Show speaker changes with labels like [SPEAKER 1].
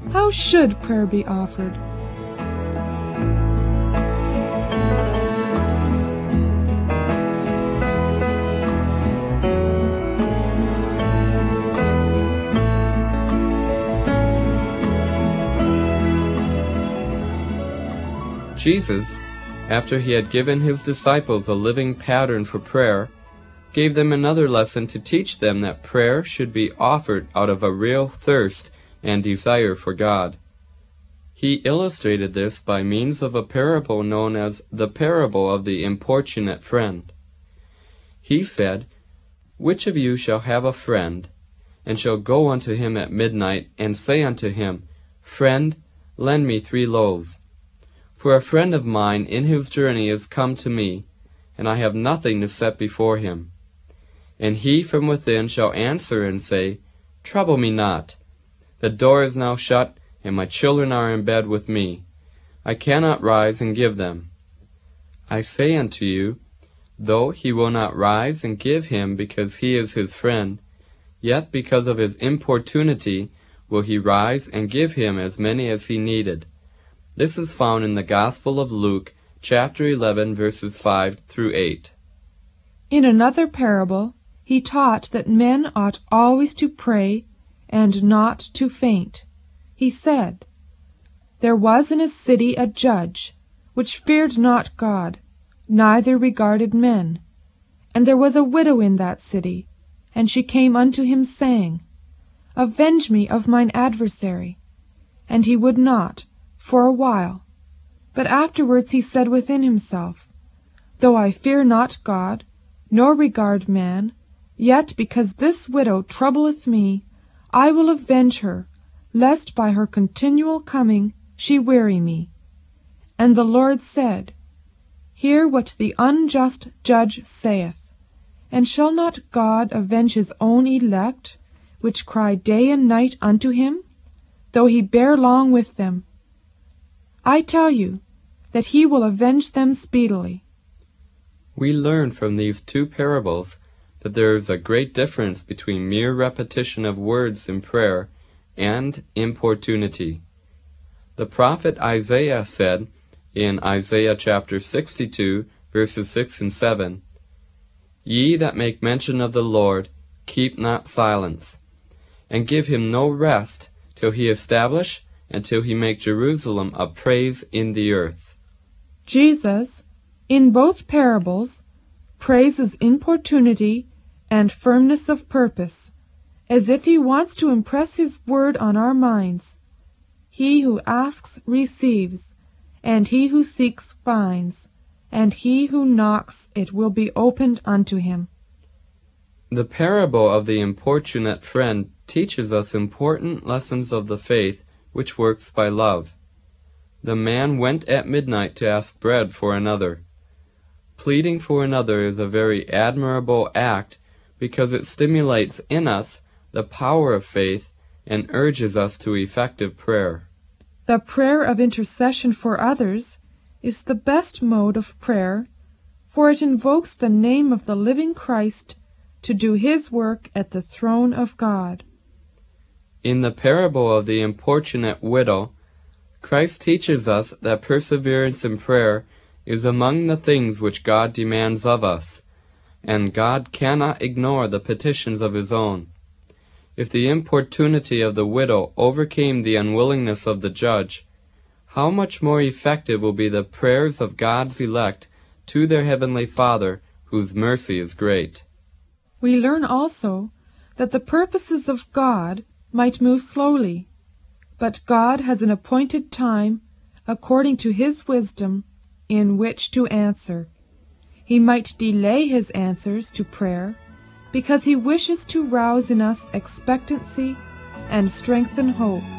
[SPEAKER 1] How should prayer be offered?
[SPEAKER 2] Jesus, after he had given his disciples a living pattern for prayer, gave them another lesson to teach them that prayer should be offered out of a real thirst and desire for God. He illustrated this by means of a parable known as the parable of the importunate friend. He said, "Which of you shall have a friend, and shall go unto him at midnight, and say unto him, Friend, lend me 3 loaves. For a friend of mine in his journey is come to me, and I have nothing to set before him. And he from within shall answer and say, Trouble me not. The door is now shut, and my children are in bed with me. I cannot rise and give them. I say unto you, though he will not rise and give him because he is his friend, yet because of his importunity will he rise and give him as many as he needed." This is found in the Gospel of Luke, chapter 11, verses 5 through 8.
[SPEAKER 1] In another parable, he taught that men ought always to pray and not to faint. He said, "There was in a city a judge, which feared not God, neither regarded men. And there was a widow in that city, and she came unto him, saying, Avenge me of mine adversary. And he would not, for a while. But afterwards he said within himself, Though I fear not God, nor regard man, yet because this widow troubleth me, I will avenge her, lest by her continual coming she weary me. And the Lord said, Hear what the unjust judge saith. And shall not God avenge his own elect, which cry day and night unto him, though he bear long with them? I tell you that he will avenge them speedily."
[SPEAKER 2] We learn from these 2 parables that there is a great difference between mere repetition of words in prayer and importunity. The prophet Isaiah said in Isaiah chapter 62, verses 6 and 7, "Ye that make mention of the Lord, keep not silence, and give him no rest till he establish and till he make Jerusalem a praise in the earth."
[SPEAKER 1] Jesus, in both parables, praises importunity and firmness of purpose, as if he wants to impress his word on our minds. He who asks receives, and he who seeks finds, and he who knocks it will be opened unto him.
[SPEAKER 2] The parable of the importunate friend teaches us important lessons of the faith which works by love. The man went at midnight to ask bread for another. Pleading for another is a very admirable act because it stimulates in us the power of faith and urges us to effective prayer.
[SPEAKER 1] The prayer of intercession for others is the best mode of prayer, for it invokes the name of the living Christ to do his work at the throne of God.
[SPEAKER 2] In the parable of the importunate widow, Christ teaches us that perseverance in prayer is among the things which God demands of us, and God cannot ignore the petitions of his own. If the importunity of the widow overcame the unwillingness of the judge, how much more effective will be the prayers of God's elect to their heavenly Father, whose mercy is great.
[SPEAKER 1] We learn also that the purposes of God might move slowly, but God has an appointed time, according to his wisdom, in which to answer. He might delay his answers to prayer, because he wishes to rouse in us expectancy and strengthen hope.